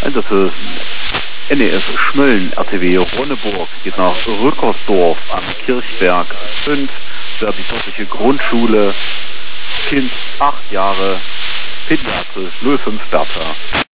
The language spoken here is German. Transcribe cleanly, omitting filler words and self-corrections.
Das ist NES Schmölln, RTW Ronneburg, geht nach Rückersdorf am Kirchberg 5, Servitorische Grundschule, Kind 8 Jahre, pädiatrisch 05 Bertha.